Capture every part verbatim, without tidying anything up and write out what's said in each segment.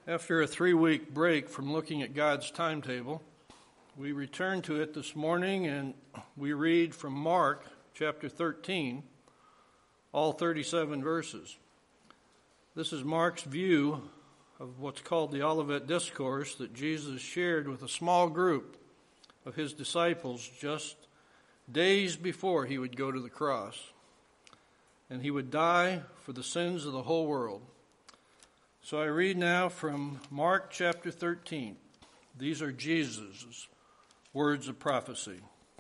After a three-week break from looking at God's timetable, we return to it this morning and we read from Mark chapter thirteen, all thirty-seven verses. This is Mark's view of what's called the Olivet Discourse that Jesus shared with a small group of his disciples just days before he would go to the cross. And he would die for the sins of the whole world. So I read now from Mark chapter thirteen. These are Jesus' words of prophecy.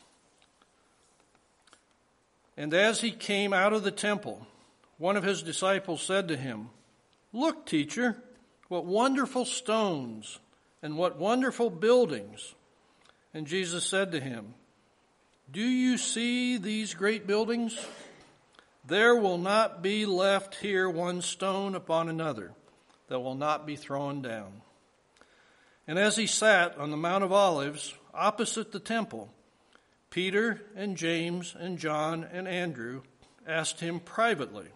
And as he came out of the temple, one of his disciples said to him, "Look, teacher, what wonderful stones and what wonderful buildings." And Jesus said to him, "Do you see these great buildings? There will not be left here one stone upon another that will not be thrown down." And as he sat on the Mount of Olives opposite the temple, Peter and James and John and Andrew asked him privately,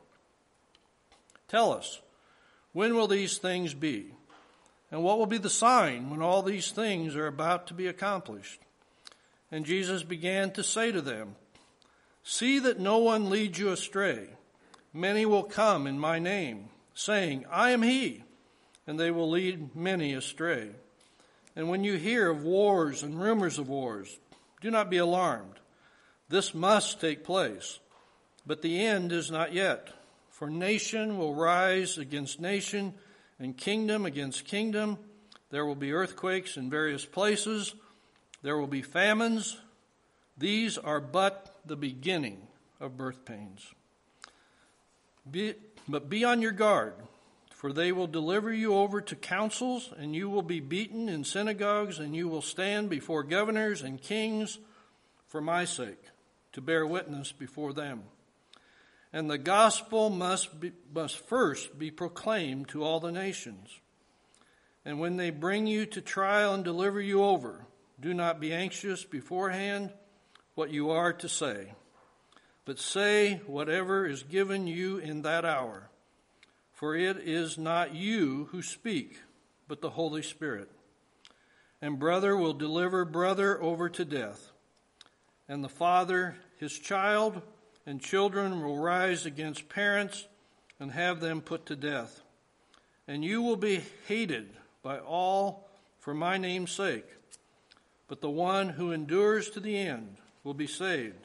"Tell us, when will these things be? And what will be the sign when all these things are about to be accomplished?" And Jesus began to say to them, "See that no one leads you astray. Many will come in my name, saying, 'I am he,' and they will lead many astray. And when you hear of wars and rumors of wars, do not be alarmed. This must take place, but the end is not yet. For nation will rise against nation, and kingdom against kingdom. There will be earthquakes in various places. There will be famines. These are but the beginning of birth pains. Be, but be on your guard, for they will deliver you over to councils, and you will be beaten in synagogues, and you will stand before governors and kings for my sake, to bear witness before them. And the gospel must be, must first be proclaimed to all the nations. And when they bring you to trial and deliver you over, do not be anxious beforehand what you are to say, but say whatever is given you in that hour. For it is not you who speak, but the Holy Spirit. And brother will deliver brother over to death, and the father his child, and children will rise against parents and have them put to death. And you will be hated by all for my name's sake, but the one who endures to the end will be saved.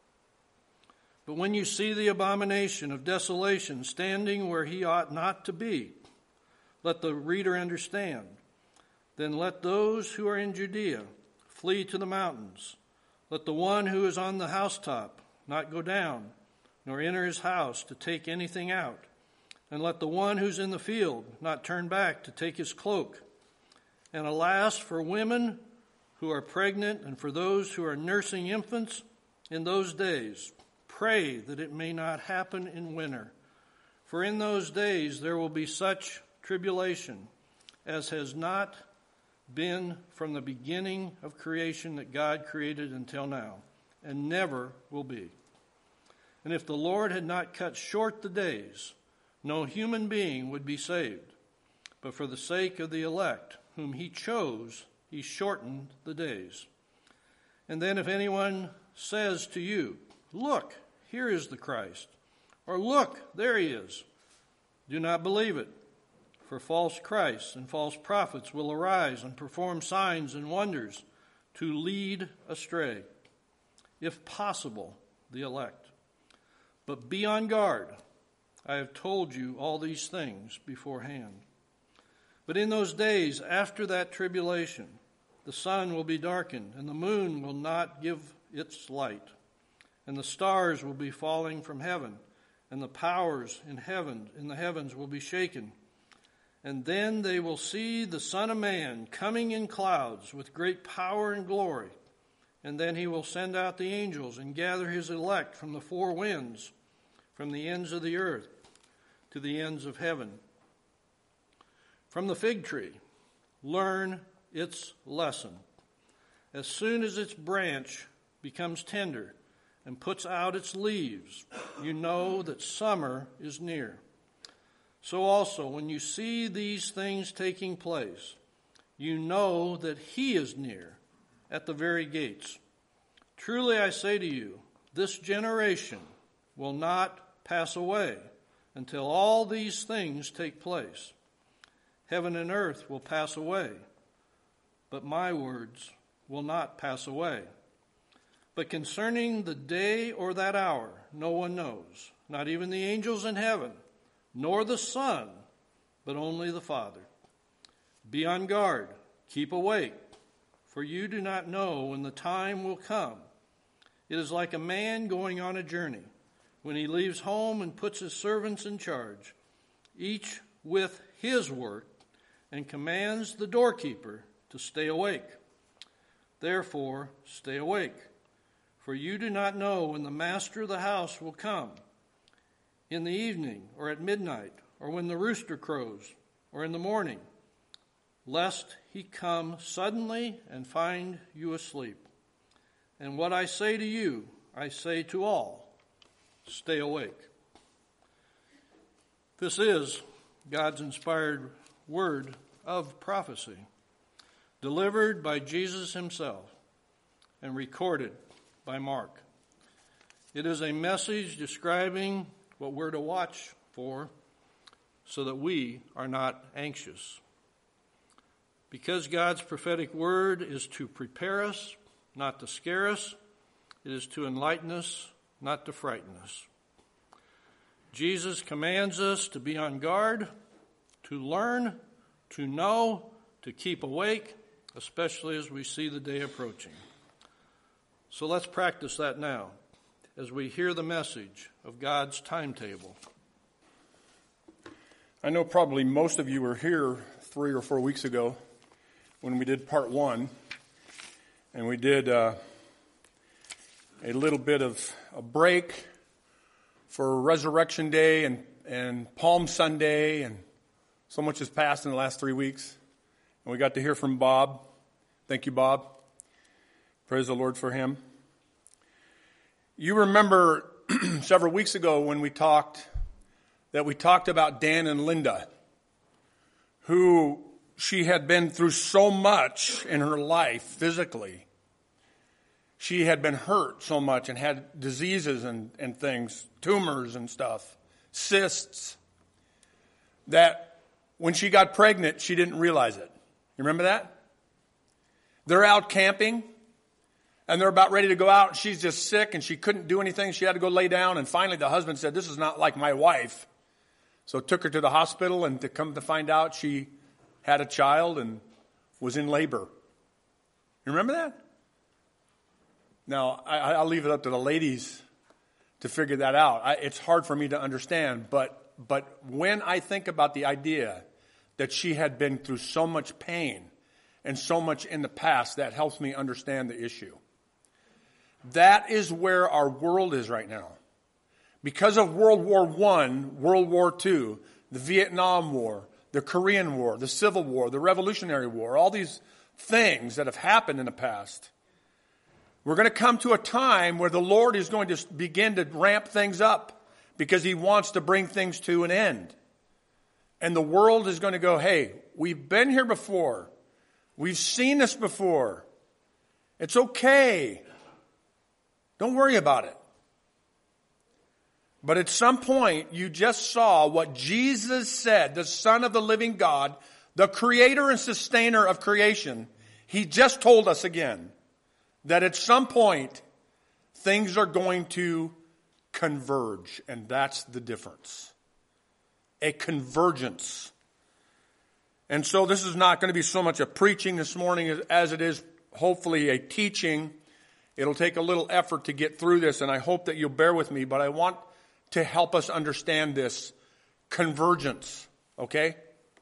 But when you see the abomination of desolation standing where he ought not to be, let the reader understand. Then let those who are in Judea flee to the mountains. Let the one who is on the housetop not go down, nor enter his house to take anything out. And let the one who's in the field not turn back to take his cloak. And alas, for women who are pregnant and for those who are nursing infants in those days, pray that it may not happen in winter. For in those days there will be such tribulation as has not been from the beginning of creation that God created until now, and never will be. And if the Lord had not cut short the days, no human being would be saved. But for the sake of the elect, whom he chose, he shortened the days. And then if anyone says to you, 'Look, here is the Christ,' or 'Look, there he is,' do not believe it. For false Christs and false prophets will arise and perform signs and wonders to lead astray, if possible, the elect. But be on guard. I have told you all these things beforehand. But in those days after that tribulation, the sun will be darkened, and the moon will not give its light, and the stars will be falling from heaven, and the powers in heaven in the heavens will be shaken. And then they will see the Son of Man coming in clouds with great power and glory. And then he will send out the angels and gather his elect from the four winds, from the ends of the earth to the ends of heaven. From the fig tree, learn its lesson. As soon as its branch becomes tender and puts out its leaves, you know that summer is near. So also, when you see these things taking place, you know that he is near, at the very gates. Truly I say to you, this generation will not pass away until all these things take place. Heaven and earth will pass away, but my words will not pass away. But concerning the day or that hour, no one knows, not even the angels in heaven, nor the Son, but only the Father. Be on guard, keep awake, for you do not know when the time will come. It is like a man going on a journey, when he leaves home and puts his servants in charge, each with his work, and commands the doorkeeper to stay awake. Therefore, stay awake, for you do not know when the master of the house will come, in the evening, or at midnight, or when the rooster crows, or in the morning, lest he come suddenly and find you asleep. And what I say to you, I say to all, stay awake. This is God's inspired word of prophecy, delivered by Jesus himself and recorded by Mark. It is a message describing what we're to watch for so that we are not anxious. Because God's prophetic word is to prepare us, not to scare us. It is to enlighten us, not to frighten us. Jesus commands us to be on guard, to learn, to know, to keep awake, especially as we see the day approaching. So let's practice that now as we hear the message of God's timetable. I know probably most of you were here three or four weeks ago when we did part one, and we did uh, a little bit of a break for Resurrection Day and, and Palm Sunday, and so much has passed in the last three weeks. And we got to hear from Bob. Thank you, Bob. Praise the Lord for him. You remember several weeks ago when we talked, that we talked about Dan and Linda, who she had been through so much in her life physically. She had been hurt so much and had diseases and, and things, tumors and stuff, cysts, that when she got pregnant, she didn't realize it. You remember that? They're out camping, and they're about ready to go out. She's just sick, and she couldn't do anything. She had to go lay down, and finally the husband said, this is not like my wife. So took her to the hospital, and to come to find out, she had a child and was in labor. You remember that? Now, I, I'll leave it up to the ladies to figure that out. I, it's hard for me to understand, but but when I think about the idea that she had been through so much pain and so much in the past, that helps me understand the issue. That is where our world is right now. Because of World War One, World War Two, the Vietnam War, the Korean War, the Civil War, the Revolutionary War, all these things that have happened in the past, we're going to come to a time where the Lord is going to begin to ramp things up because he wants to bring things to an end. And the world is going to go, hey, we've been here before. We've seen this before. It's okay. Don't worry about it. But at some point, you just saw what Jesus said, the Son of the living God, the creator and sustainer of creation. He just told us again that at some point, things are going to converge, and that's the difference. A convergence. And so this is not going to be so much a preaching this morning as it is hopefully a teaching. It'll take a little effort to get through this, and I hope that you'll bear with me, but I want to help us understand this convergence, okay?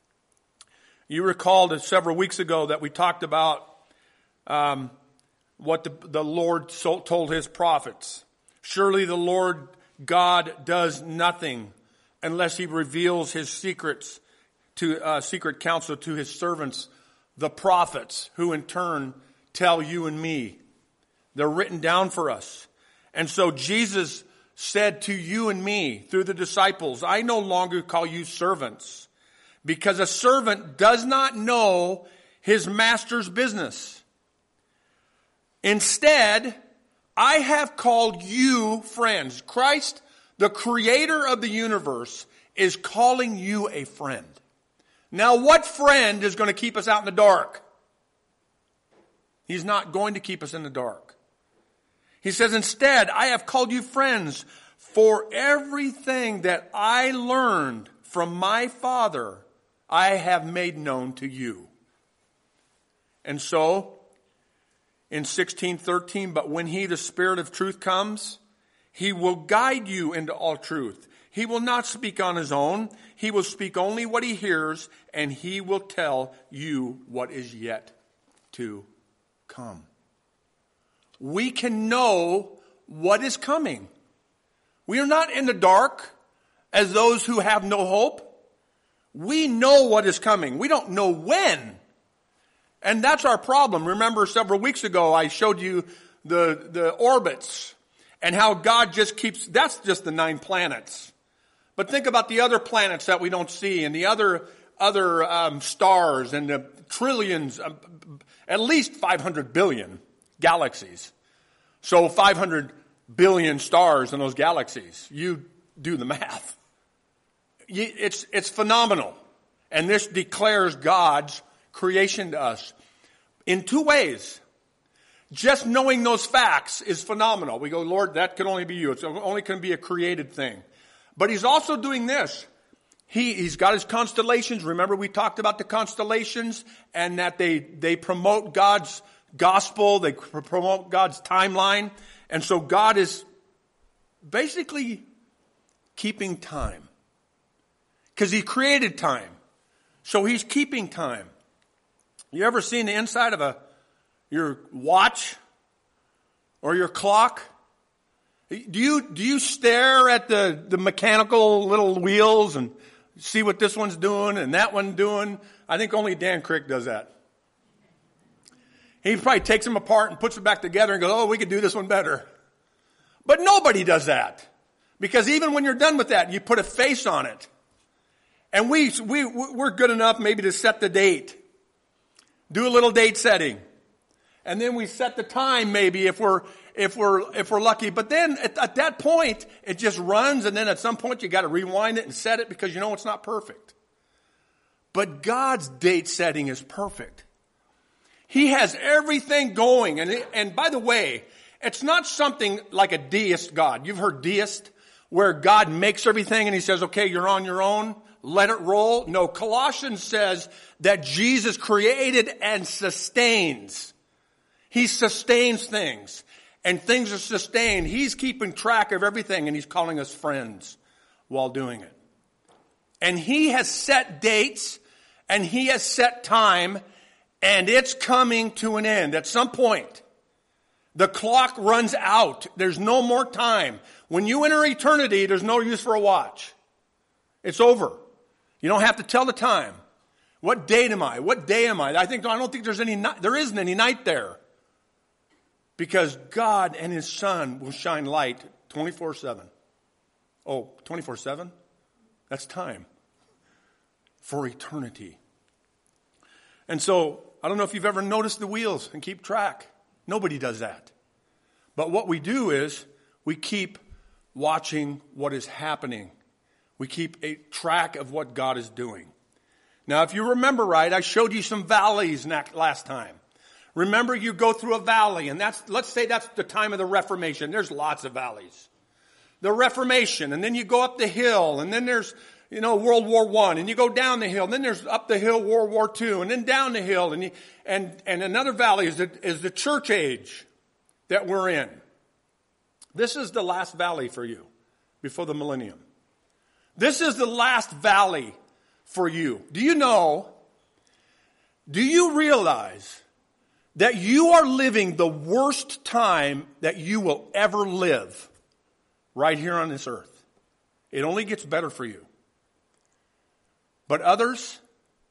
You recall that several weeks ago that we talked about um, what the, the Lord so, told his prophets. Surely the Lord God does nothing unless he reveals his secrets to uh, secret counsel to his servants, the prophets, who in turn tell you and me. They're written down for us. And so Jesus said to you and me through the disciples, I no longer call you servants, because a servant does not know his master's business. Instead, I have called you friends. Christ, the creator of the universe, is calling you a friend. Now, what friend is going to keep us out in the dark? He's not going to keep us in the dark. He says, instead, I have called you friends, for everything that I learned from my Father, I have made known to you. And so, in sixteen thirteen, but when he, the Spirit of truth, comes, he will guide you into all truth. He will not speak on his own. He will speak only what he hears, and he will tell you what is yet to come. We can know what is coming. We are not in the dark as those who have no hope. We know what is coming. We don't know when. And that's our problem. Remember several weeks ago I showed you the, the orbits and how God just keeps, that's just the nine planets. But think about the other planets that we don't see and the other, other um, stars and the trillions, um, at least five hundred billion galaxies. So five hundred billion stars in those galaxies. You do the math. It's, it's phenomenal. And this declares God's creation to us in two ways. Just knowing those facts is phenomenal. We go, Lord, that can only be you. It's only can be a created thing. But he's also doing this. He, he's got his constellations. Remember we talked about the constellations and that they, they promote God's gospel. They promote God's timeline. And so God is basically keeping time. Because he created time. So he's keeping time. You ever seen the inside of a your watch or your clock? Do you do you stare at the, the mechanical little wheels and see what this one's doing and that one doing? I think only Dan Crick does that. He probably takes them apart and puts them back together and goes, oh, we could do this one better. But nobody does that. Because even when you're done with that, you put a face on it. And we, we, we're good enough maybe to set the date. Do a little date setting. And then we set the time maybe if we're, if we're, if we're lucky. But then at, at that point, it just runs and then at some point you got to rewind it and set it because you know it's not perfect. But God's date setting is perfect. He has everything going. And, and by the way, it's not something like a deist God. You've heard deist, where God makes everything and he says, okay, you're on your own. Let it roll. No, Colossians says that Jesus created and sustains. He sustains things. And things are sustained. He's keeping track of everything and he's calling us friends while doing it. And he has set dates and he has set time and it's coming to an end at some point. The clock runs out. There's no more time. When you enter eternity, there's no use for a watch. It's over. You don't have to tell the time. What date am I? What day am I? I think I don't think there's any night. There isn't any night there. Because God and his Son will shine light twenty-four seven. Oh, twenty-four seven? That's time. For eternity. And so, I don't know if you've ever noticed the wheels and keep track. Nobody does that. But what we do is we keep watching what is happening. We keep a track of what God is doing. Now, if you remember right, I showed you some valleys last time. Remember, you go through a valley, and that's, let's say that's the time of the Reformation. There's lots of valleys. The Reformation, and then you go up the hill, and then there's, you know, World War One, and you go down the hill, and then there's up the hill World War Two, and then down the hill, and you, and and another valley is the, is the church age that we're in. This is the last valley for you before the millennium. This is the last valley for you. Do you know, do you realize that you are living the worst time that you will ever live right here on this earth? It only gets better for you. But others,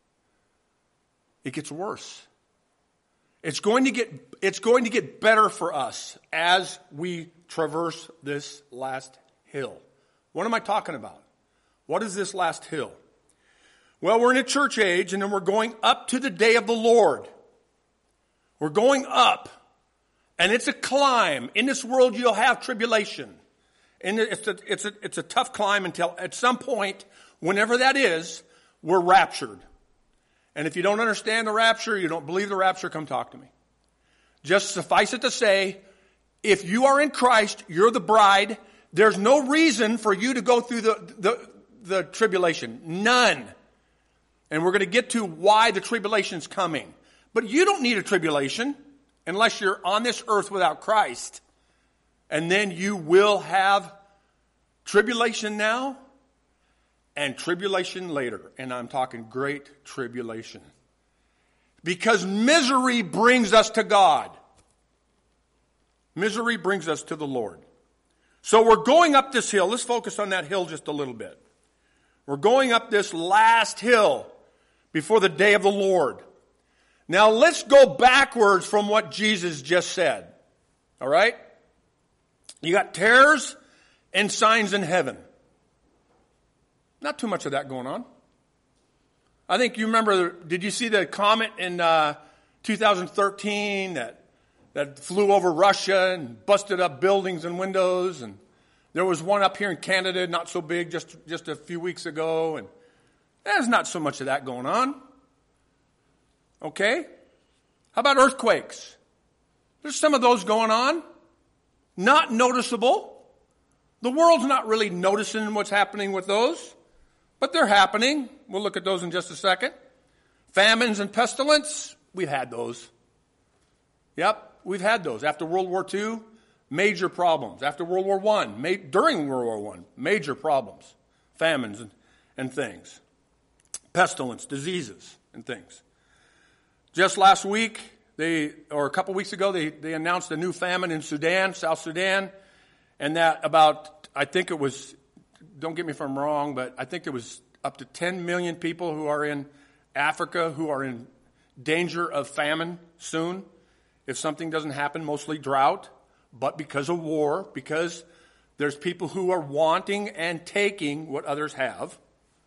it gets worse. It's going to get, it's going to get better for us as we traverse this last hill. What am I talking about? What is this last hill? Well, we're in a church age, and then we're going up to the day of the Lord. We're going up, and it's a climb. In this world, you'll have tribulation. And it's a, it's a, it's a tough climb until at some point, whenever that is, we're raptured. And if you don't understand the rapture, you don't believe the rapture, come talk to me. Just suffice it to say, if you are in Christ, you're the bride. There's no reason for you to go through the, the, the tribulation. None. And we're going to get to why the tribulation's coming. But you don't need a tribulation unless you're on this earth without Christ. And then you will have tribulation now and tribulation later. And I'm talking great tribulation. Because misery brings us to God. Misery brings us to the Lord. So we're going up this hill. Let's focus on that hill just a little bit. We're going up this last hill before the day of the Lord. Now let's go backwards from what Jesus just said. All right? You got terrors and signs in heaven. Not too much of that going on. I think you remember, did you see the comet in uh, two thousand thirteen that that flew over Russia and busted up buildings and windows? And there was one up here in Canada, not so big, just, just a few weeks ago. And there's not so much of that going on. Okay? How about earthquakes? There's some of those going on. Not noticeable. The world's not really noticing what's happening with those. But they're happening. We'll look at those in just a second. Famines and pestilence, we've had those. Yep, we've had those. After World War Two, major problems. After World War One, ma- during World War One, major problems. Famines and, and things. Pestilence, diseases and things. Just last week, they or a couple weeks ago, they, they announced a new famine in Sudan, South Sudan, and that about, I think it was, don't get me if I'm wrong, but I think there was up to ten million people who are in Africa who are in danger of famine soon if something doesn't happen, mostly drought, but because of war, because there's people who are wanting and taking what others have.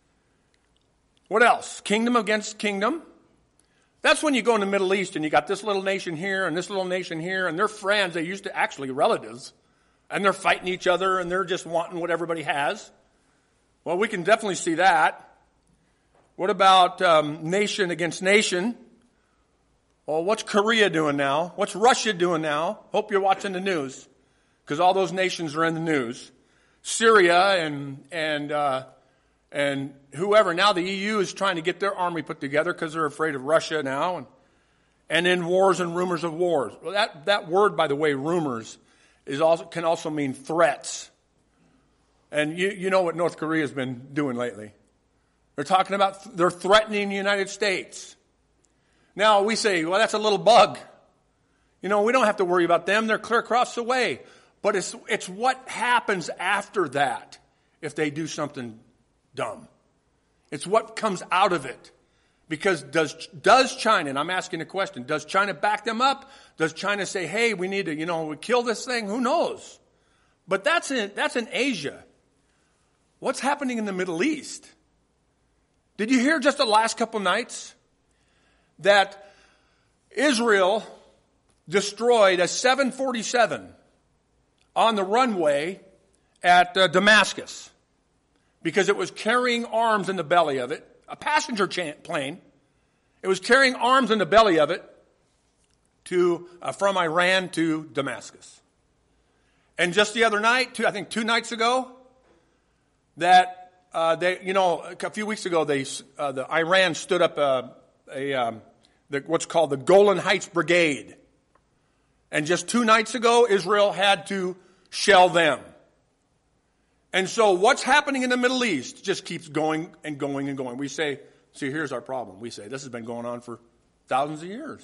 What else? Kingdom against kingdom. That's when you go in the Middle East and you got this little nation here and this little nation here, and they're friends. They used to actually relatives, and they're fighting each other, and they're just wanting what everybody has. Well, we can definitely see that. What about um, nation against nation? Well, what's Korea doing now? What's Russia doing now? Hope you're watching the news, because all those nations are in the news. Syria and and uh, and whoever. Now the E U is trying to get their army put together because they're afraid of Russia now. And, and then wars and rumors of wars. Well, that, that word, by the way, rumors, is also can also mean threats. And you, you know what North Korea has been doing lately. They're talking about, they're threatening the United States. Now we say, well, that's a little bug. You know, we don't have to worry about them. They're clear across the way. But it's, it's what happens after that if they do something dumb. It's what comes out of it. Because does, does China, and I'm asking a question, does China back them up? Does China say, hey, we need to, you know, we kill this thing? Who knows? But that's in, that's in Asia. What's happening in the Middle East? Did you hear just the last couple nights that Israel destroyed a seven forty-seven on the runway at uh, Damascus because it was carrying arms in the belly of it, a passenger plane. It was carrying arms in the belly of it to uh, from Iran to Damascus. And just the other night, two, I think two nights ago, that uh, they, you know, a few weeks ago, they uh, the Iran stood up a, a um, the, what's called the Golan Heights Brigade, and just two nights ago, Israel had to shell them. And so, what's happening in the Middle East just keeps going and going and going. We say, see, here's our problem. We say this has been going on for thousands of years.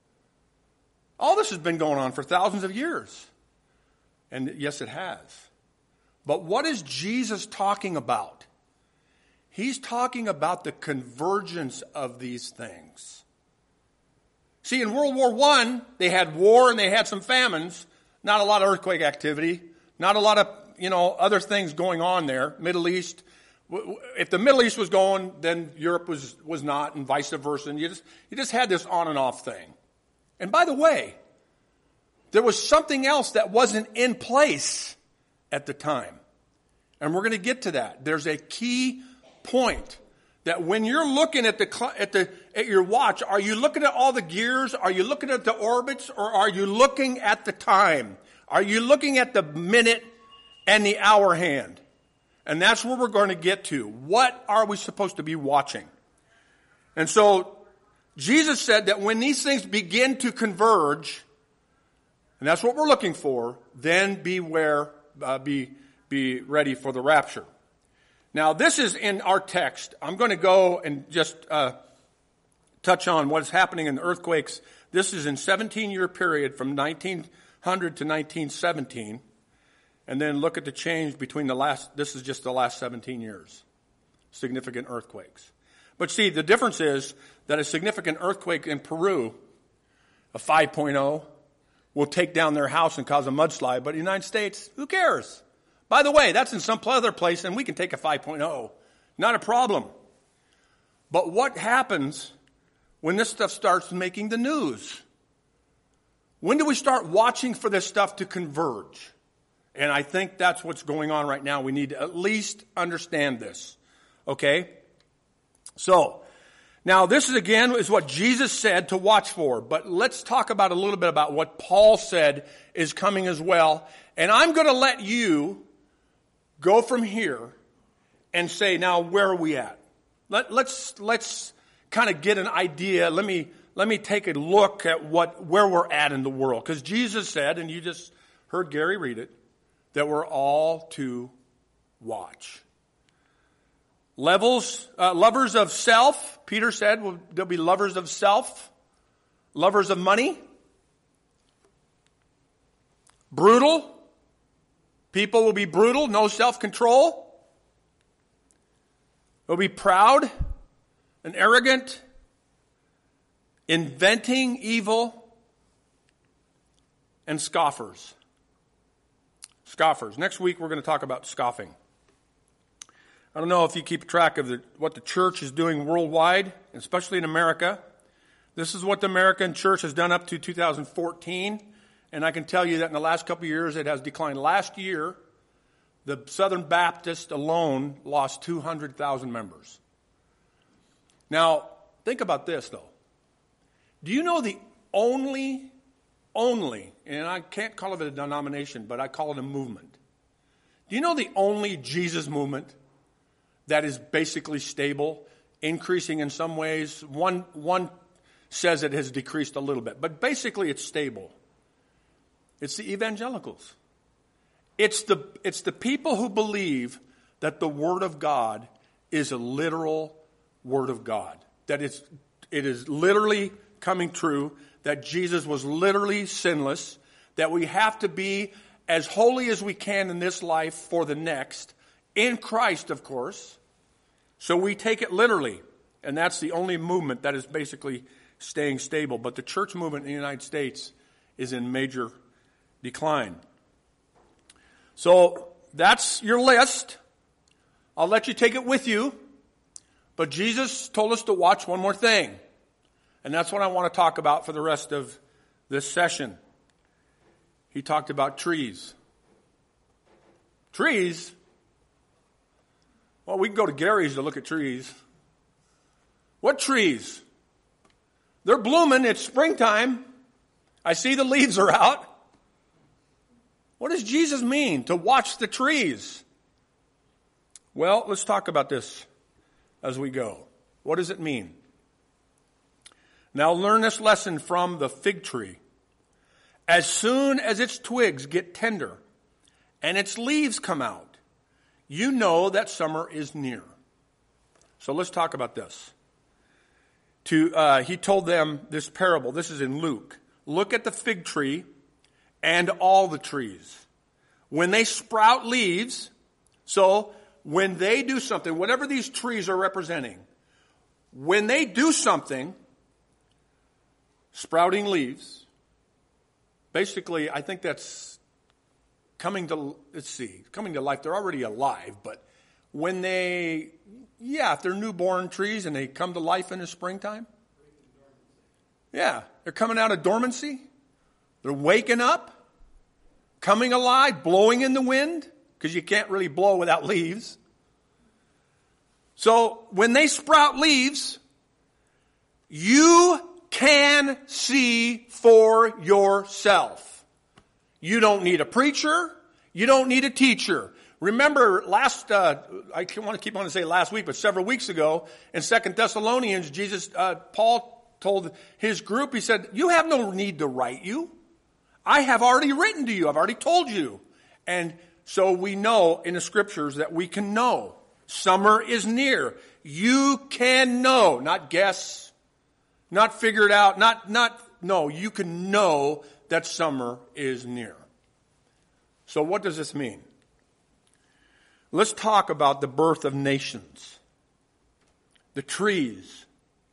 All this has been going on for thousands of years, and yes, it has. But what is Jesus talking about? He's talking about the convergence of these things. See, in World War One, they had war and they had some famines, not a lot of earthquake activity, not a lot of, you know, other things going on there. Middle East. If the Middle East was going, then Europe was, was not, and vice versa. And you just, you just had this on and off thing. And by the way, there was something else that wasn't in place at the time. And we're going to get to that. There's a key point that when you're looking at the, at the, at your watch, are you looking at all the gears? Are you looking at the orbits? Or are you looking at the time? Are you looking at the minute and the hour hand? And that's where we're going to get to. What are we supposed to be watching? And so Jesus said that when these things begin to converge, and that's what we're looking for, then beware, uh, be, be ready for the rapture. Now, this is in our text. I'm going to go and just uh, touch on what's happening in the earthquakes. This is in seventeen-year period from nineteen hundred to nineteen seventeen. And then look at the change between the last, this is just the last seventeen years. Significant earthquakes. But see, the difference is that a significant earthquake in Peru, a five point oh, will take down their house and cause a mudslide. But in the United States, who cares? By the way, that's in some other place and we can take a five point oh. Not a problem. But what happens when this stuff starts making the news? When do we start watching for this stuff to converge? And I think that's what's going on right now. We need to at least understand this. Okay? So, now this is again is what Jesus said to watch for. But let's talk about a little bit about what Paul said is coming as well. And I'm going to let you go from here and say, now where are we at? Let, let's let's kind of get an idea. Let me let me take a look at what where we're at in the world. Because Jesus said, and you just heard Gary read it, that we're all to watch. Levels, uh, lovers of self, Peter said, well, there'll be lovers of self, lovers of money, brutal, people will be brutal, no self-control, they'll be proud and arrogant, inventing evil, and scoffers. Scoffers. Next week we're going to talk about scoffing. I don't know if you keep track of the, what the church is doing worldwide, especially in America. This is what the American church has done up to two thousand fourteen. And I can tell you that in the last couple of years it has declined. Last year, the Southern Baptist alone lost two hundred thousand members. Now, think about this though. Do you know the only Only, and I can't call it a denomination, but I call it a movement. Do you know the only Jesus movement that is basically stable, increasing in some ways? One, one says it has decreased a little bit, but basically it's stable. It's the evangelicals. It's the, it's the people who believe that the Word of God is a literal Word of God. That it's, it is literally coming true. That Jesus was literally sinless, that we have to be as holy as we can in this life for the next, in Christ, of course. So we take it literally, and that's the only movement that is basically staying stable. But the church movement in the United States is in major decline. So that's your list. I'll let you take it with you. But Jesus told us to watch one more thing. And that's what I want to talk about for the rest of this session. He talked about trees. Trees? Well, we can go to Gary's to look at trees. What trees? They're blooming. It's springtime. I see the leaves are out. What does Jesus mean to watch the trees? Well, let's talk about this as we go. What does it mean? Now learn this lesson from the fig tree. As soon as its twigs get tender and its leaves come out, you know that summer is near. So let's talk about this. To uh, he told them this parable. This is in Luke. Look at the fig tree and all the trees. When they sprout leaves, so when they do something, whatever these trees are representing, when they do something, sprouting leaves, basically I think that's coming to, let's see, coming to life. They're already alive, but when they, yeah, if they're newborn trees and they come to life in the springtime. Yeah, they're coming out of dormancy. They're waking up, coming alive, blowing in the wind, because you can't really blow without leaves. So when they sprout leaves, you can see for yourself. You don't need a preacher. You don't need a teacher. Remember last, uh, I want to keep on to say last week, but several weeks ago in Second Thessalonians, Jesus, uh, Paul told his group, he said, you have no need to write you. I have already written to you. I've already told you. And so we know in the scriptures that we can know. Summer is near. You can know, not guess, not figure it out, not, not, no, you can know that summer is near. So what does this mean? Let's talk about the birth of nations. The trees.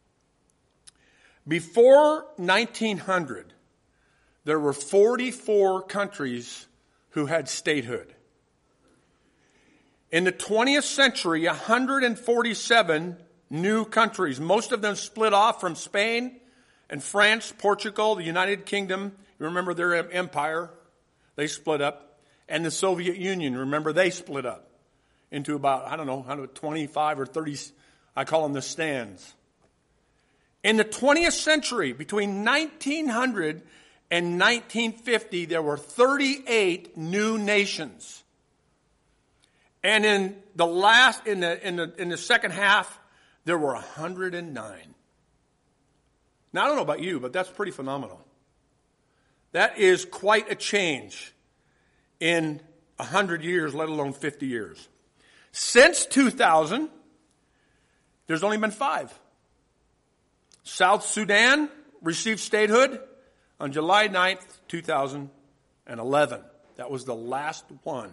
Before nineteen hundred, there were forty-four countries who had statehood. In the twentieth century, one hundred forty-seven new countries. Most of them split off from Spain and France, Portugal, the United Kingdom. You remember their empire? They split up. And the Soviet Union, remember they split up into about, I don't know, twenty-five or thirty, I call them the stands. In the twentieth century, between nineteen hundred and nineteen fifty, there were thirty-eight new nations. And in the last, in the, in the, in the second half, there were one hundred nine. Now, I don't know about you, but that's pretty phenomenal. That is quite a change in one hundred years, let alone fifty years. Since two thousand, there's only been five. South Sudan received statehood on July ninth, two thousand eleven. That was the last one.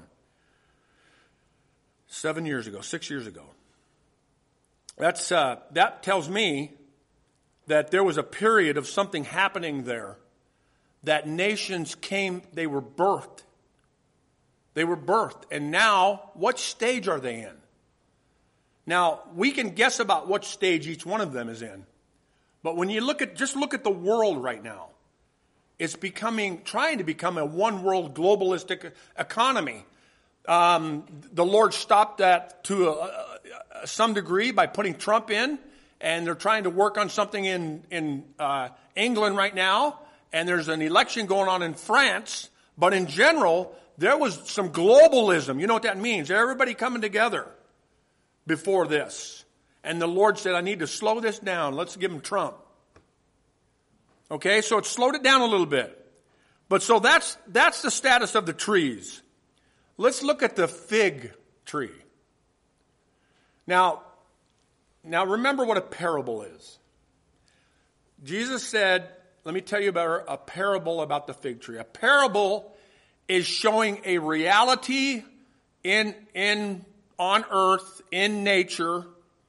Seven years ago, six years ago. That's uh, that tells me that there was a period of something happening there, that nations came, they were birthed. They were birthed. And now, what stage are they in? Now, we can guess about what stage each one of them is in. But when you look at, just look at the world right now. It's becoming, trying to become a one world globalistic economy. Um, the Lord stopped that to a, a, some degree by putting Trump in, and they're trying to work on something in, in uh, England right now, and there's an election going on in France. But in general, there was some globalism. You know what that means? Everybody coming together before this. And the Lord said, I need to slow this down. Let's give him Trump. Okay, so it slowed it down a little bit. But so that's that's the status of the trees. Let's look at the fig tree. Now, now remember what a parable is. Jesus said, let me tell you about a parable about the fig tree. A parable is showing a reality in in on earth, in nature,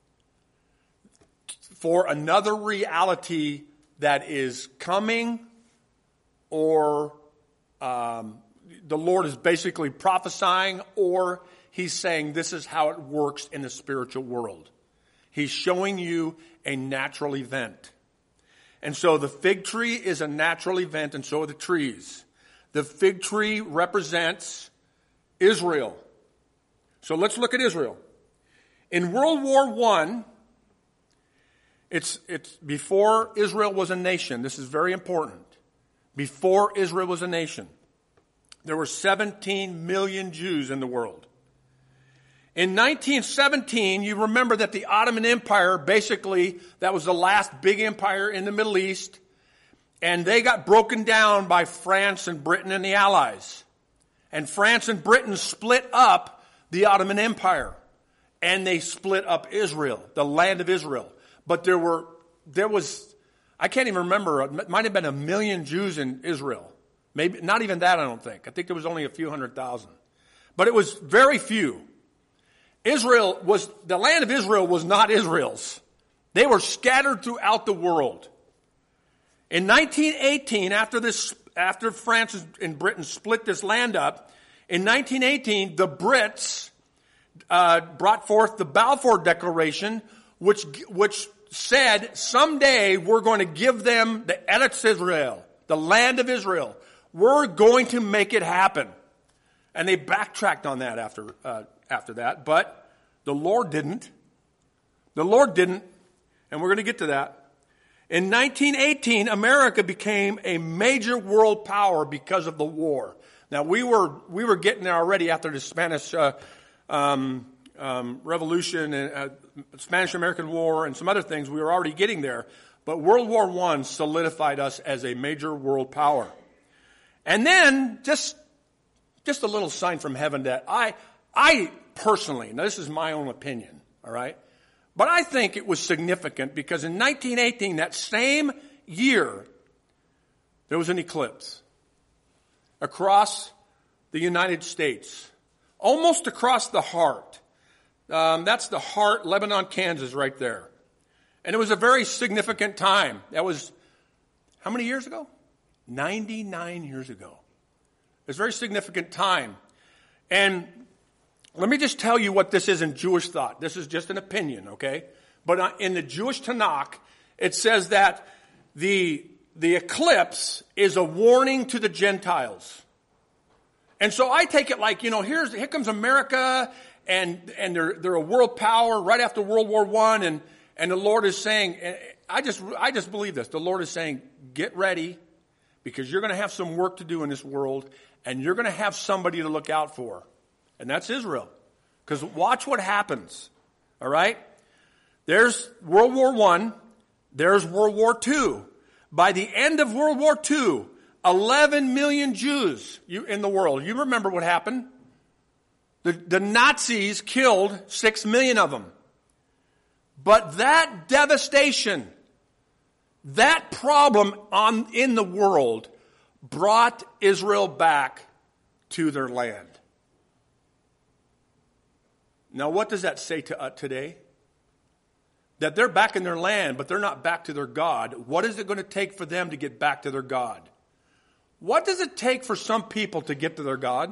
for another reality that is coming, or um, the Lord is basically prophesying, or he's saying this is how it works in the spiritual world. He's showing you a natural event. And so the fig tree is a natural event, and so are the trees. The fig tree represents Israel. So let's look at Israel. In World War One, it's, it's before Israel was a nation. This is very important. Before Israel was a nation, there were seventeen million Jews in the world. In nineteen seventeen, you remember that the Ottoman Empire, basically, that was the last big empire in the Middle East, and they got broken down by France and Britain and the Allies. And France and Britain split up the Ottoman Empire, and they split up Israel, the land of Israel. But there were, there was, I can't even remember, it might have been a million Jews in Israel. Maybe, not even that, I don't think. I think there was only a few hundred thousand. But it was very few. Israel was, the land of Israel was not Israel's. They were scattered throughout the world. In nineteen eighteen, after this, after France and Britain split this land up, In nineteen eighteen, the Brits uh, brought forth the Balfour Declaration, which which said someday we're going to give them the Eretz Israel, the land of Israel. We're going to make it happen. And they backtracked on that after uh, after that, but the Lord didn't. The Lord didn't, and we're going to get to that. In nineteen eighteen, America became a major world power because of the war. Now, we were we were getting there already after the Spanish uh, um, um, Revolution and uh, Spanish-American War and some other things. We were already getting there. But World War One solidified us as a major world power. And then, just just a little sign from heaven that I, I personally, now this is my own opinion, all right? But I think it was significant because in nineteen eighteen, that same year, there was an eclipse across the United States, almost across the heart. Um, that's the heart, Lebanon, Kansas, right there. And it was a very significant time. That was, how many years ago? ninety-nine years ago. It was a very significant time. And let me just tell you what this is in Jewish thought. This is just an opinion, okay? But in the Jewish Tanakh, it says that the, the eclipse is a warning to the Gentiles. And so I take it like, you know, here's, here comes America, and, and they're, they're a world power right after World War One, and, and the Lord is saying, I just, I just believe this. The Lord is saying, get ready, because you're going to have some work to do in this world, and you're going to have somebody to look out for. And that's Israel. Because watch what happens. All right? There's World War One. There's World War Two. By the end of World War Two, eleven million Jews in the world. You remember what happened? The, the Nazis killed six million of them. But that devastation, that problem on, in the world brought Israel back to their land. Now, what does that say to us today? That they're back in their land, but they're not back to their God. What is it going to take for them to get back to their God? What does it take for some people to get to their God?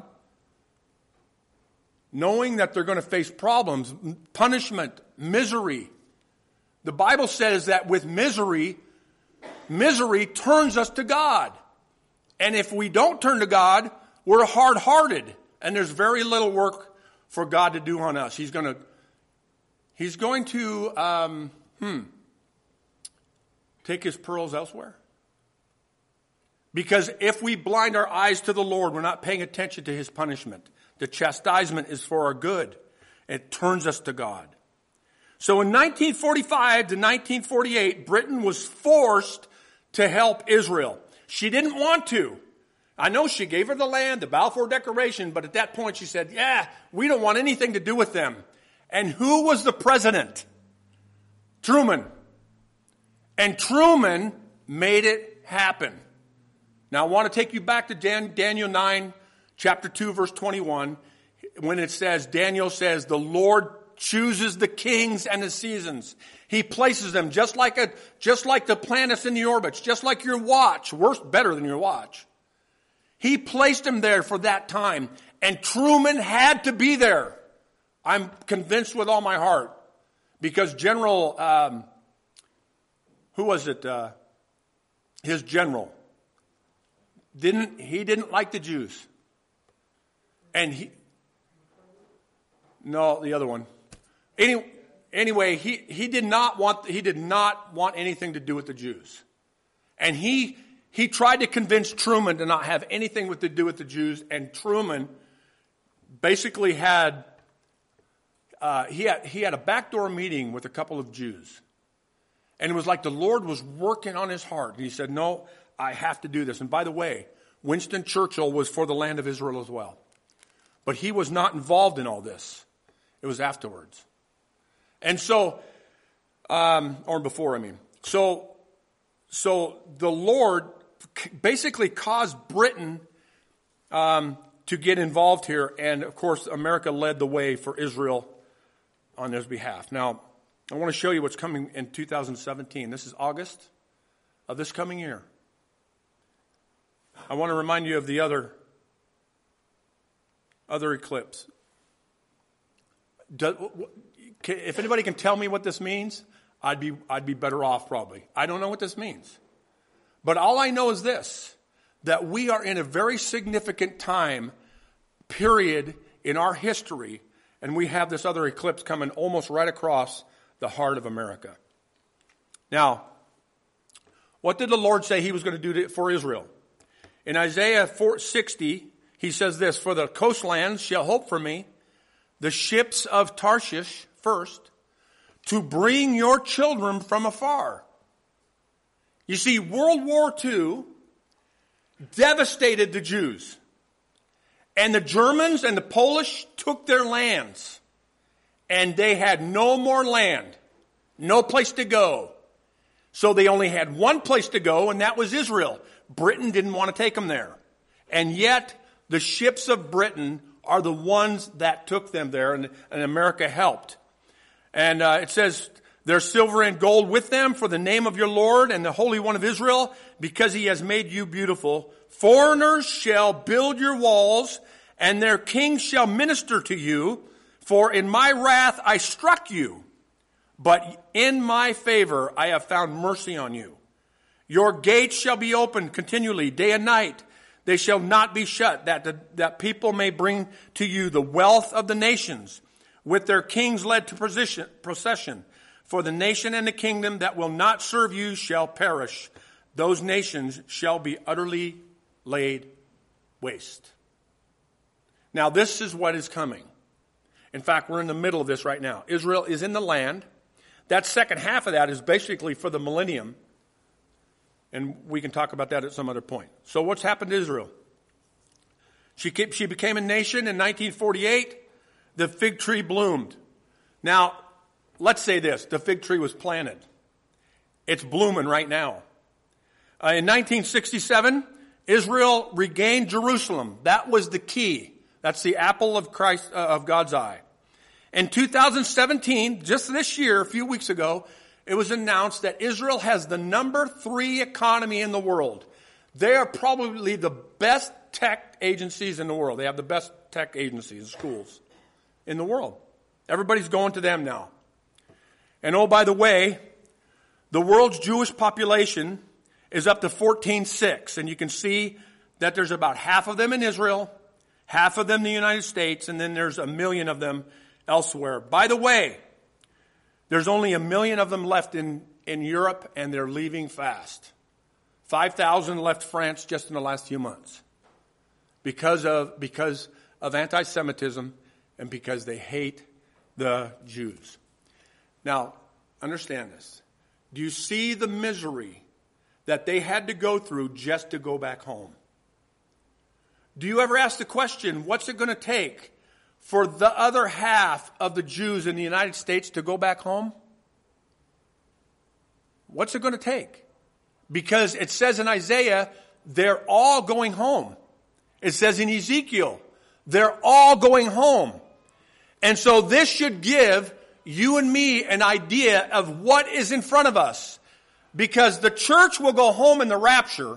Knowing that they're going to face problems, punishment, misery. The Bible says that with misery, misery turns us to God. And if we don't turn to God, we're hard-hearted. And there's very little work for God to do on us. He's going to, he's going to, um, hmm, take his pearls elsewhere. Because if we blind our eyes to the Lord, we're not paying attention to his punishment. The chastisement is for our good. It turns us to God. So in nineteen forty-five to nineteen forty-eight, Britain was forced to help Israel. She didn't want to. I know she gave her the land, the Balfour Declaration, but at that point she said, yeah, we don't want anything to do with them. And who was the president? Truman. And Truman made it happen. Now I want to take you back to Dan, Daniel nine, chapter two, verse twenty-one, when it says, Daniel says, the Lord chooses the kings and the seasons. He places them just like a, just like the planets in the orbits, just like your watch, worse, better than your watch. He placed them there for that time, and Truman had to be there. I'm convinced with all my heart, because General, um, who was it? Uh, his general didn't he didn't like the Jews, and he no the other one. Any, anyway, he he did not want he did not want anything to do with the Jews, and he. He tried to convince Truman to not have anything with to do with the Jews, and Truman basically had uh, he had he had a backdoor meeting with a couple of Jews, and it was like the Lord was working on his heart. And he said, "No, I have to do this." And by the way, Winston Churchill was for the land of Israel as well, but he was not involved in all this. It was afterwards, and so um, or before. I mean, so so the Lord basically caused Britain um, to get involved here. And, of course, America led the way for Israel on his behalf. Now, I want to show you what's coming in two thousand seventeen. This is August of this coming year. I want to remind you of the other other eclipse. Does, if anybody can tell me what this means, I'd be, I'd be better off probably. I don't know what this means. But all I know is this, that we are in a very significant time period in our history, and we have this other eclipse coming almost right across the heart of America. Now, what did the Lord say he was going to do to, for Israel? In Isaiah four sixty, he says this, "For the coastlands shall hope for me, the ships of Tarshish first, to bring your children from afar." You see, World War Two devastated the Jews. And the Germans and the Polish took their lands. And they had no more land. No place to go. So they only had one place to go, and that was Israel. Britain didn't want to take them there. And yet, the ships of Britain are the ones that took them there, and, and America helped. And uh, it says, "There's silver and gold with them for the name of your Lord and the Holy One of Israel, because he has made you beautiful. Foreigners shall build your walls, and their kings shall minister to you. For in my wrath I struck you, but in my favor I have found mercy on you. Your gates shall be opened continually, day and night. They shall not be shut, that the, that people may bring to you the wealth of the nations, with their kings led to procession, procession. For the nation and the kingdom that will not serve you shall perish. Those nations shall be utterly laid waste." Now, this is what is coming. In fact, we're in the middle of this right now. Israel is in the land. That second half of that is basically for the millennium. And we can talk about that at some other point. So what's happened to Israel? She, kept, she became a nation in nineteen forty-eight. The fig tree bloomed. Now, let's say this. The fig tree was planted. It's blooming right now. Uh, in nineteen sixty-seven, Israel regained Jerusalem. That was the key. That's the apple of Christ, uh, of God's eye. In two thousand seventeen, just this year, a few weeks ago, it was announced that Israel has the number three economy in the world. They are probably the best tech agencies in the world. They have the best tech agencies, schools in the world. Everybody's going to them now. And oh, by the way, the world's Jewish population is up to fourteen point six. And you can see that there's about half of them in Israel, half of them in the United States, and then there's a million of them elsewhere. By the way, there's only a million of them left in, in Europe, and they're leaving fast. five thousand left France just in the last few months because of, because of anti-Semitism and because they hate the Jews. Now, understand this. Do you see the misery that they had to go through just to go back home? Do you ever ask the question, what's it going to take for the other half of the Jews in the United States to go back home? What's it going to take? Because it says in Isaiah, they're all going home. It says in Ezekiel, they're all going home. And so this should give you and me an idea of what is in front of us. Because the church will go home in the rapture.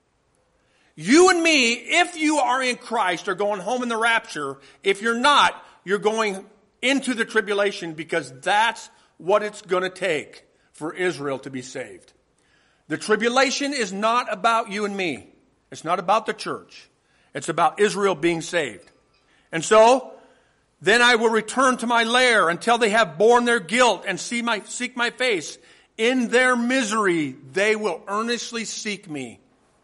You and me, if you are in Christ, are going home in the rapture. If you're not, you're going into the tribulation, because that's what it's going to take for Israel to be saved. The tribulation is not about you and me. It's not about the church. It's about Israel being saved. And so, then I will return to my lair until they have borne their guilt and see my, seek my face. In their misery, they will earnestly seek me.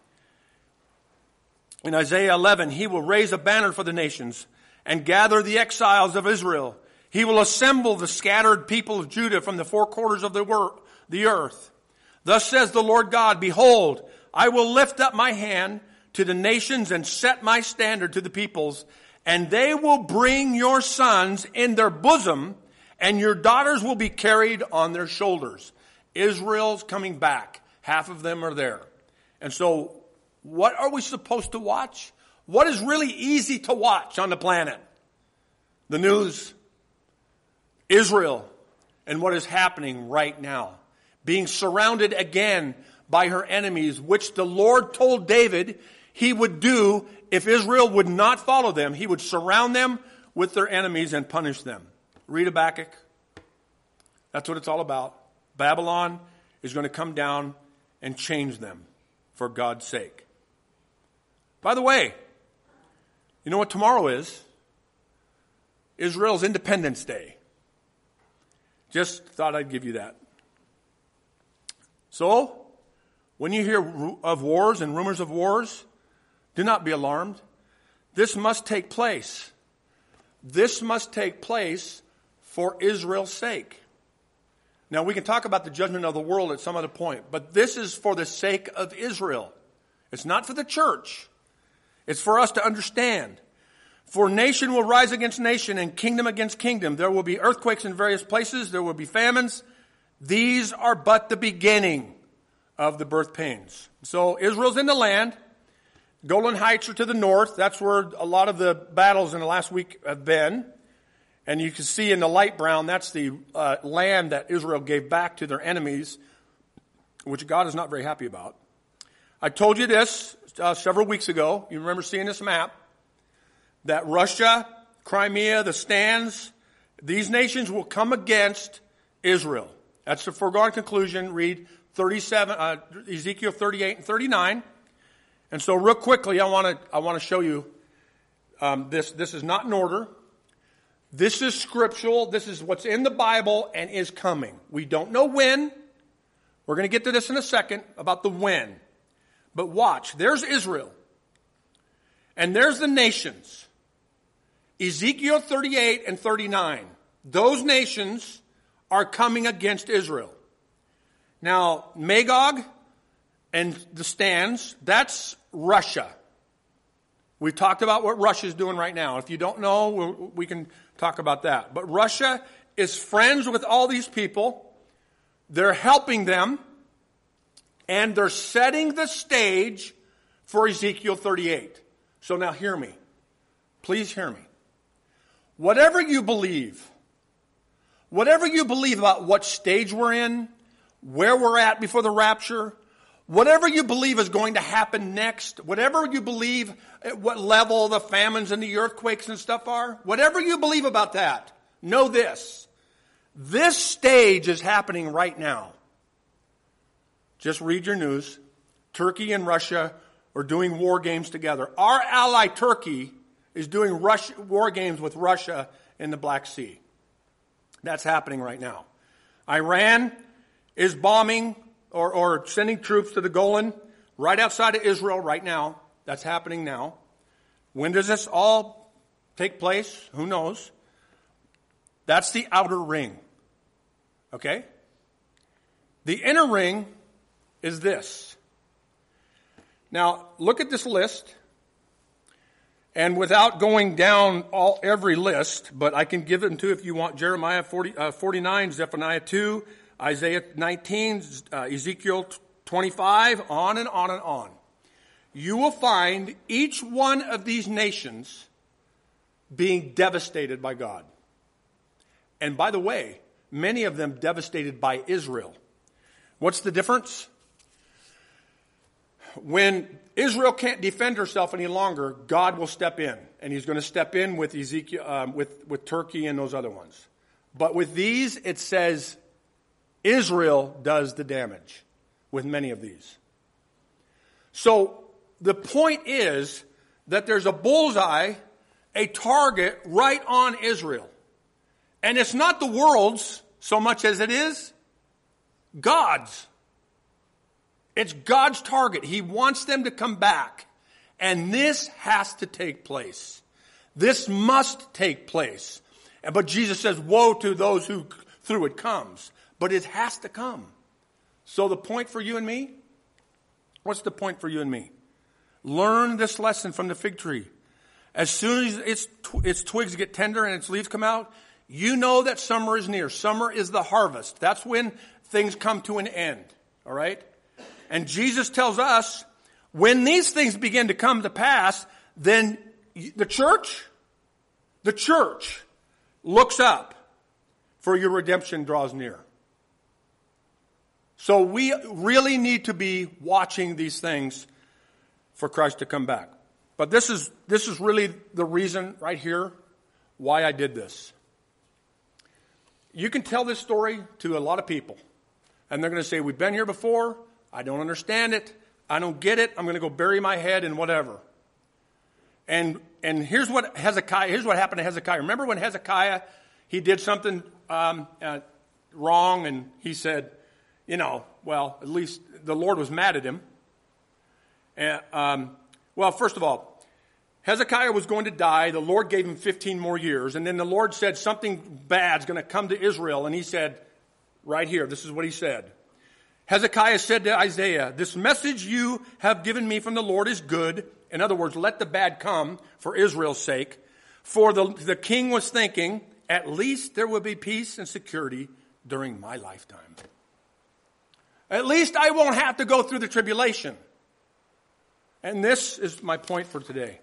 In Isaiah eleven, he will raise a banner for the nations and gather the exiles of Israel. He will assemble the scattered people of Judah from the four quarters of the, wor- the earth. Thus says the Lord God, behold, I will lift up my hand to the nations and set my standard to the peoples, and they will bring your sons in their bosom, and your daughters will be carried on their shoulders. Israel's coming back. Half of them are there. And so, what are we supposed to watch? What is really easy to watch on the planet? The news. Israel and what is happening right now. Being surrounded again by her enemies, which the Lord told David he would do if Israel would not follow them, he would surround them with their enemies and punish them. Read Habakkuk. That's what it's all about. Babylon is going to come down and change them for God's sake. By the way, you know what tomorrow is? Israel's Independence Day. Just thought I'd give you that. So, when you hear of wars and rumors of wars, do not be alarmed. This must take place. This must take place for Israel's sake. Now, we can talk about the judgment of the world at some other point, but this is for the sake of Israel. It's not for the church. It's for us to understand. For nation will rise against nation and kingdom against kingdom. There will be earthquakes in various places. There will be famines. These are but the beginning of the birth pains. So Israel's in the land. Golan Heights are to the north. That's where a lot of the battles in the last week have been. And you can see in the light brown, that's the uh, land that Israel gave back to their enemies, which God is not very happy about. I told you this uh, several weeks ago. You remember seeing this map? That Russia, Crimea, the stands, these nations will come against Israel. That's the foregone conclusion. Read thirty-seven, uh, Ezekiel thirty-eight and thirty-nine. And so, real quickly, I want to I want to show you um, this. This is not in order. This is scriptural. This is what's in the Bible and is coming. We don't know when. We're going to get to this in a second about the when. But watch. There's Israel. And there's the nations. Ezekiel thirty-eight and thirty-nine. Those nations are coming against Israel. Now, Magog and the stands, that's Russia. We talked about what Russia is doing right now. If you don't know, we'll, we can talk about that. But Russia is friends with all these people. They're helping them. And they're setting the stage for Ezekiel thirty-eight. So now hear me. Please hear me. Whatever you believe, whatever you believe about what stage we're in, where we're at before the rapture, whatever you believe is going to happen next, whatever you believe at what level the famines and the earthquakes and stuff are, whatever you believe about that, know this. This stage is happening right now. Just read your news. Turkey and Russia are doing war games together. Our ally Turkey is doing Russia, war games with Russia in the Black Sea. That's happening right now. Iran is bombing or, or sending troops to the Golan right outside of Israel right now. That's happening now. When does this all take place? Who knows? That's the outer ring. Okay? The inner ring is this. Now, look at this list. And without going down all every list, but I can give them to if you want, Jeremiah forty, uh, forty-nine, Zephaniah two, Isaiah nineteen, uh, Ezekiel twenty-five, on and on and on. You will find each one of these nations being devastated by God. And by the way, many of them devastated by Israel. What's the difference? When Israel can't defend herself any longer, God will step in. And he's going to step in with Ezekiel, um, with, with Turkey and those other ones. But with these, it says Israel does the damage with many of these. So the point is that there's a bullseye, a target right on Israel. And it's not the world's so much as it is God's. It's God's target. He wants them to come back. And this has to take place. This must take place. But Jesus says, woe to those who through it comes. But it has to come. So the point for you and me? What's the point for you and me? Learn this lesson from the fig tree. As soon as its, its twigs get tender and its leaves come out, you know that summer is near. Summer is the harvest. That's when things come to an end. All right? And Jesus tells us, when these things begin to come to pass, then the church, the church looks up, for your redemption draws near. So we really need to be watching these things for Christ to come back. But this is this is really the reason right here why I did this. You can tell this story to a lot of people, and they're going to say, we've been here before, I don't understand it, I don't get it, I'm going to go bury my head in whatever. And and here's what Hezekiah, here's what happened to Hezekiah. Remember when Hezekiah, he did something um, uh, wrong, and he said, you know, well, at least the Lord was mad at him. And, um, well, first of all, Hezekiah was going to die. The Lord gave him fifteen more years. And then the Lord said something bad's going to come to Israel. And he said, right here, this is what he said. Hezekiah said to Isaiah, this message you have given me from the Lord is good. In other words, let the bad come for Israel's sake. For the, the king was thinking, at least there will be peace and security during my lifetime. At least I won't have to go through the tribulation. And this is my point for today.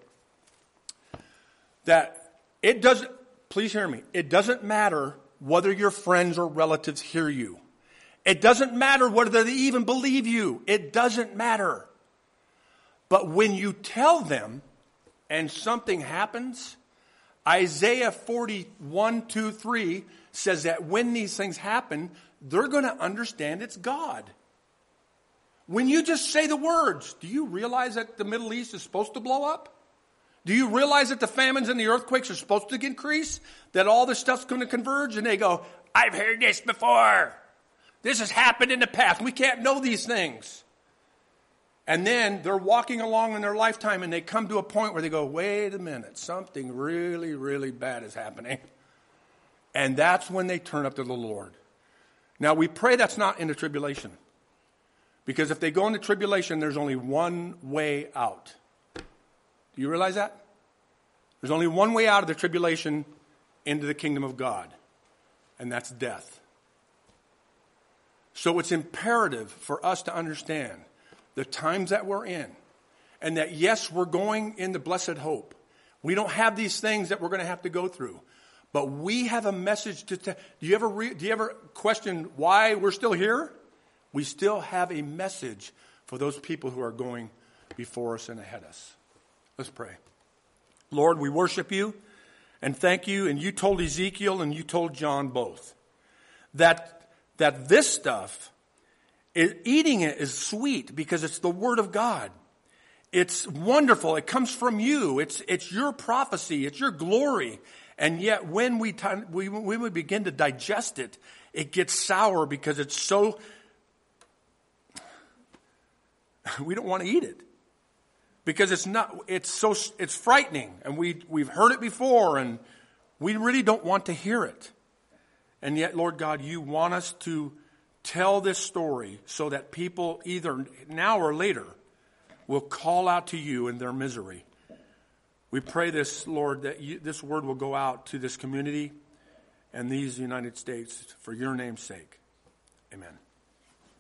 That it doesn't, please hear me, it doesn't matter whether your friends or relatives hear you. It doesn't matter whether they even believe you. It doesn't matter. But when you tell them and something happens, Isaiah forty-one, two, three says that when these things happen, they're going to understand it's God. When you just say the words, do you realize that the Middle East is supposed to blow up? Do you realize that the famines and the earthquakes are supposed to increase? That all this stuff's going to converge? And they go, I've heard this before. This has happened in the past. We can't know these things. And then they're walking along in their lifetime and they come to a point where they go, wait a minute, something really, really bad is happening. And that's when they turn up to the Lord. Now we pray that's not in the tribulation. Because if they go into tribulation, there's only one way out. Do you realize that? There's only one way out of the tribulation into the kingdom of God. And that's death. So it's imperative for us to understand the times that we're in. And that yes, we're going in the blessed hope. We don't have these things that we're going to have to go through. But we have a message to tell. Do you ever re- do you ever question why we're still here? We still have a message for those people who are going before us and ahead of us. Let's pray. Lord, we worship you and thank you. And you told Ezekiel and you told John both that, that this stuff, is, eating it is sweet because it's the word of God. It's wonderful. It comes from you. It's, it's your prophecy. It's your glory. And yet when we, t- we, when we begin to digest it, it gets sour because it's so, we don't want to eat it. Because it's not, it's so, it's frightening, and we, we've heard it before, and we really don't want to hear it. And yet, Lord God, you want us to tell this story so that people either now or later will call out to you in their misery. We pray this, Lord, that you, this word will go out to this community and these United States for your name's sake. Amen.